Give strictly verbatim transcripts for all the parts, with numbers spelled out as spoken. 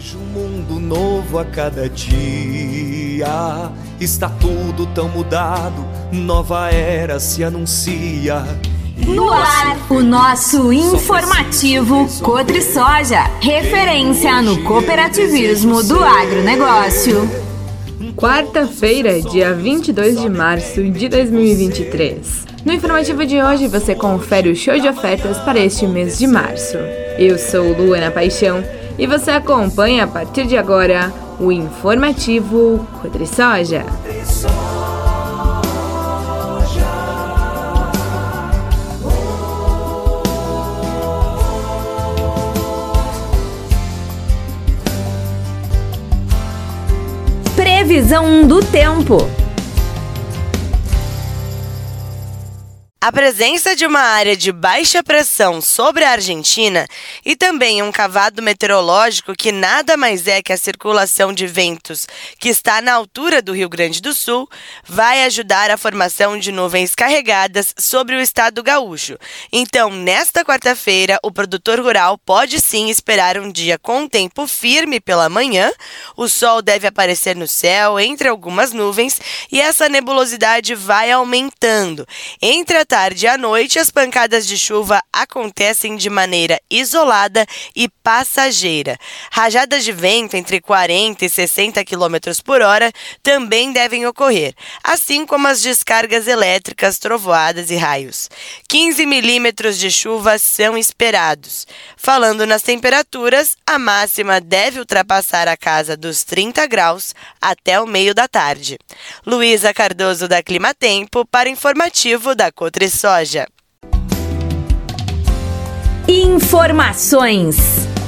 Vejo um mundo novo a cada dia. Está tudo tão mudado, nova era se anuncia. No ar, o nosso informativo Cotrisoja, referência no cooperativismo do agronegócio. Quarta-feira, dia vinte e dois de março de dois mil e vinte e três. No informativo de hoje você confere o show de ofertas para este mês de março. Eu sou Luana Paixão e você acompanha a partir de agora o informativo Cotrisoja. Previsão do tempo. A presença de uma área de baixa pressão sobre a Argentina e também um cavado meteorológico que nada mais é que a circulação de ventos que está na altura do Rio Grande do Sul vai ajudar a formação de nuvens carregadas sobre o estado gaúcho. Então, nesta quarta-feira, o produtor rural pode sim esperar um dia com tempo firme pela manhã. O sol deve aparecer no céu entre algumas nuvens e essa nebulosidade vai aumentando. Entre a tarde e à noite, as pancadas de chuva acontecem de maneira isolada e passageira. Rajadas de vento entre quarenta e sessenta quilômetros por hora também devem ocorrer, assim como as descargas elétricas, trovoadas e raios. quinze milímetros de chuva são esperados. Falando nas temperaturas, a máxima deve ultrapassar a casa dos trinta graus até o meio da tarde. Luísa Cardoso da Climatempo para o informativo da Cotrisoja. Informações.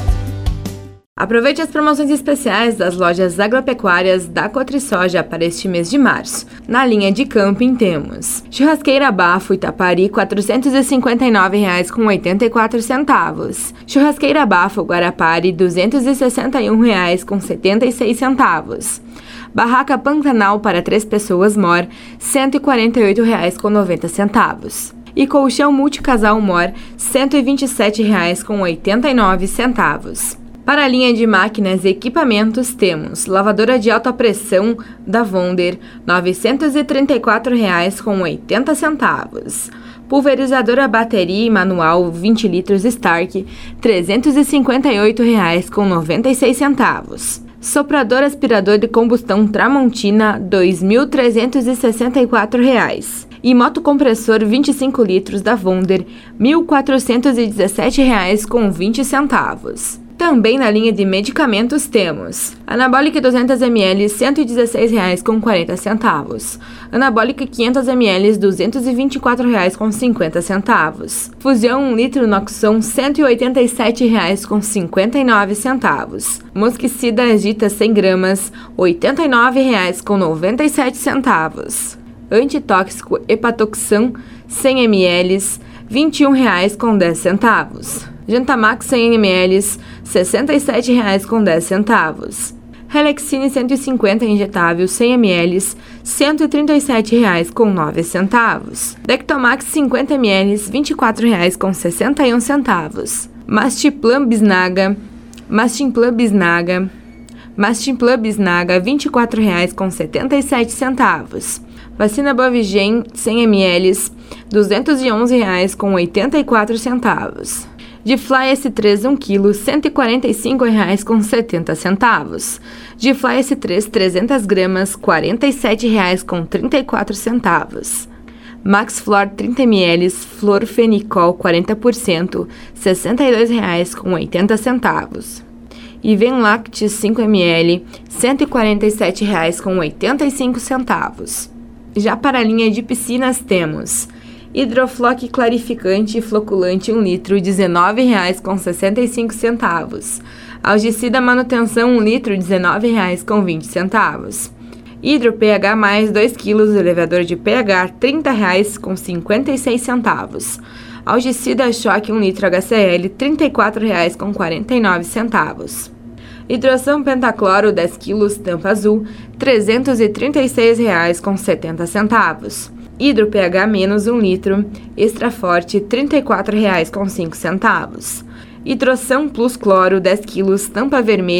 Aproveite as promoções especiais das lojas agropecuárias da Cotrisoja para este mês de março. Na linha de camping temos churrasqueira Bafo Itapari quatrocentos e cinquenta e nove reais com oitenta e quatro centavos. Churrasqueira Bafo Guarapari duzentos e sessenta e um reais com setenta e seis centavos. Barraca Pantanal para três pessoas Mor cento e quarenta e oito reais com noventa centavos. E colchão multicasal Mor cento e vinte e sete reais com oitenta e nove centavos. Para a linha de máquinas e equipamentos, temos lavadora de alta pressão da Wonder, novecentos e trinta e quatro reais com oitenta centavos. Pulverizadora bateria e manual vinte litros Stark, trezentos e cinquenta e oito reais com noventa e seis centavos. Soprador aspirador de combustão Tramontina, dois mil trezentos e sessenta e quatro reais. E motocompressor vinte e cinco litros da Wonder, mil quatrocentos e dezessete reais com vinte centavos. Também na linha de medicamentos temos Anabólica duzentos mililitros, cento e dezesseis reais com quarenta centavos. Anabólica quinhentos mililitros, duzentos e vinte e quatro reais com cinquenta centavos. Fusão um litro Noxon, cento e oitenta e sete reais com cinquenta e nove centavos. Mosquicida Agita cem gramas, oitenta e nove reais com noventa e sete centavos. Antitóxico Hepatoxan cem mililitros, vinte e um reais com dez centavos. Gentamax cem mililitros, sessenta e sete reais com dez centavos. Relexine cento e cinquenta injetável cem mililitros, cento e trinta e sete reais com nove centavos. Dectomax cinquenta mililitros, vinte e quatro reais com sessenta e um centavos. Mastiplan Bisnaga, Mastimplan Bisnaga, Mastimplan Bisnaga vinte e quatro reais com setenta e sete centavos. Vacina Bovigem cem mililitros, duzentos e onze reais com oitenta e quatro centavos. Difly S três um quilo, cento e quarenta e cinco reais com setenta centavos. Difly S três trezentas gramas, quarenta e sete reais com trinta e quatro centavos. Max Flor trinta mililitros, Florfenicol quarenta por cento, sessenta e dois reais com oitenta centavos. E Venlact cinco mililitros, cento e quarenta e sete reais com oitenta e cinco centavos. Já para a linha de piscinas temos Hidrofloc clarificante e floculante um litro, dezenove reais com sessenta e cinco centavos. Algicida manutenção um litro, dezenove reais com vinte centavos. Hidro pH mais dois quilos, elevador de pH, trinta reais com cinquenta e seis centavos. Algicida choque um litro H C L, trinta e quatro reais com quarenta e nove centavos. Hidroção pentacloro dez quilos, tampa azul, trezentos e trinta e seis reais com setenta centavos. Hidro pH menos um litro, extra forte, trinta e quatro reais com cinco centavos. Hidroção plus cloro dez quilos, tampa vermelha,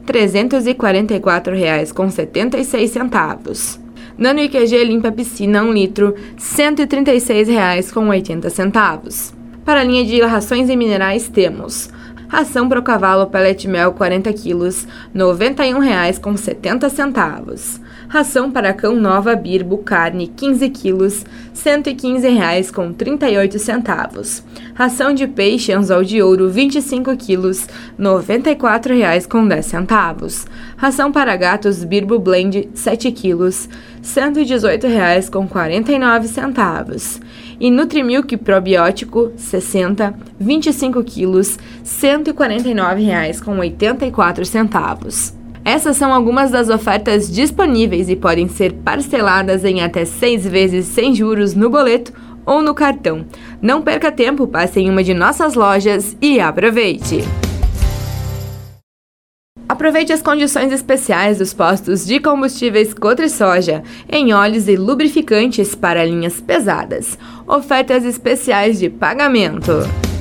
trezentos e quarenta e quatro reais com setenta e seis centavos. Nano I Q G limpa piscina um litro, cento e trinta e seis reais com oitenta centavos. Para a linha de rações e minerais temos ração pro cavalo pellet mel quarenta quilos, noventa e um reais com setenta centavos. Ração para cão nova birbo carne quinze quilos, cento e quinze reais com trinta e oito centavos. Ração de peixe anzol de ouro vinte e cinco quilos, noventa e quatro reais com dez centavos. Ração para gatos birbo blend sete quilos, cento e dezoito reais com quarenta e nove centavos. E Nutrimilk probiótico sessenta, vinte e cinco quilos, cento e quarenta e nove reais com oitenta e quatro centavos. Essas são algumas das ofertas disponíveis e podem ser parceladas em até seis vezes sem juros no boleto ou no cartão. Não perca tempo, passe em uma de nossas lojas e aproveite! Aproveite as condições especiais dos postos de combustíveis Cotrisoja em óleos e lubrificantes para linhas pesadas. Ofertas especiais de pagamento.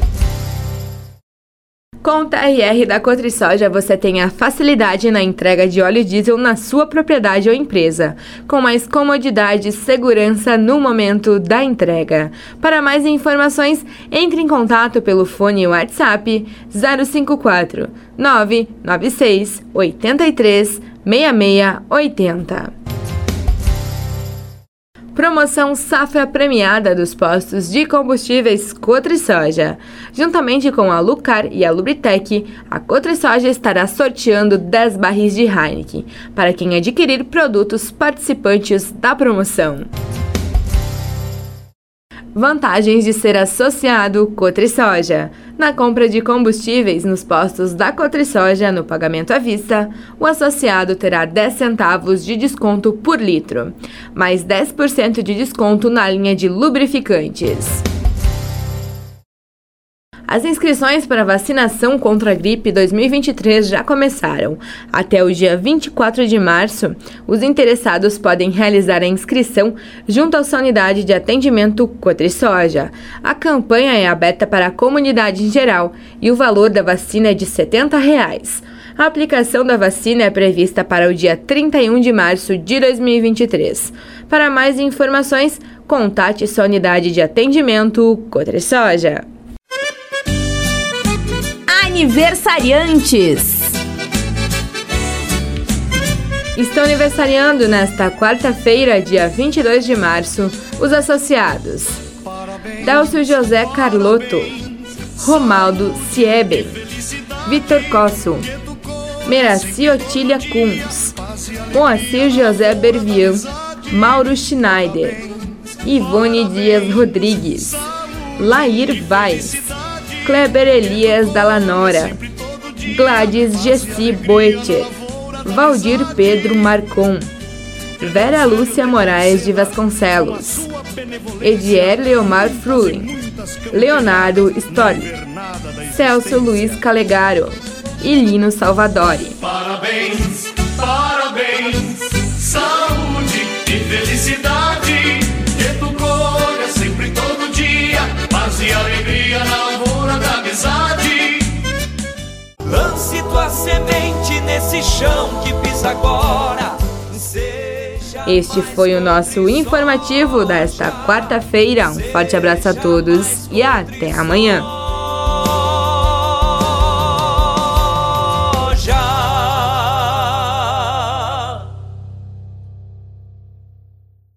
Com o T R R da Cotrisoja, você tem a facilidade na entrega de óleo diesel na sua propriedade ou empresa, com mais comodidade e segurança no momento da entrega. Para mais informações, entre em contato pelo fone WhatsApp zero cinco quatro, nove nove seis, oito três, seis seis oito zero. Promoção Safra Premiada dos postos de combustíveis Cotrisoja. Juntamente com a Lucar e a Lubritec, a Cotrisoja estará sorteando dez barris de Heineken para quem adquirir produtos participantes da promoção. Vantagens de ser associado Cotrisoja. Na compra de combustíveis nos postos da Cotrisoja no pagamento à vista, o associado terá dez centavos de desconto por litro, mais dez por cento de desconto na linha de lubrificantes. As inscrições para a vacinação contra a gripe dois mil e vinte e três já começaram. Até o dia vinte e quatro de março, os interessados podem realizar a inscrição junto à sua unidade de atendimento Cotrisoja. A campanha é aberta para a comunidade em geral e o valor da vacina é de setenta reais. A aplicação da vacina é prevista para o dia trinta e um de março de dois mil e vinte e três. Para mais informações, contate sua unidade de atendimento Cotrisoja. Aniversariantes. Estão aniversariando nesta quarta-feira, dia vinte e dois de março, os associados: Délcio José Carlotto, Romaldo Sieben, Vitor Cosso, Meraci Otília Kunz, Moacir José Bervian, Mauro Schneider, Ivone Dias Rodrigues, Lair Vaz, Kleber Elias Dallanora, Gladys Gessi Boecher, Valdir Pedro Marcon, Vera Lúcia Moraes de Vasconcelos, Edier Leomar Frulin, Leonardo Story, Celso Luiz Calegaro e Lino Salvadori. Parabéns, parabéns, saúde e felicidade, que tu colha sempre todo dia, paz e alegria na lavoura da amizade. Lance tua semente nesse chão que pisa agora. Este foi o nosso informativo desta quarta-feira. Um forte abraço a todos e até amanhã.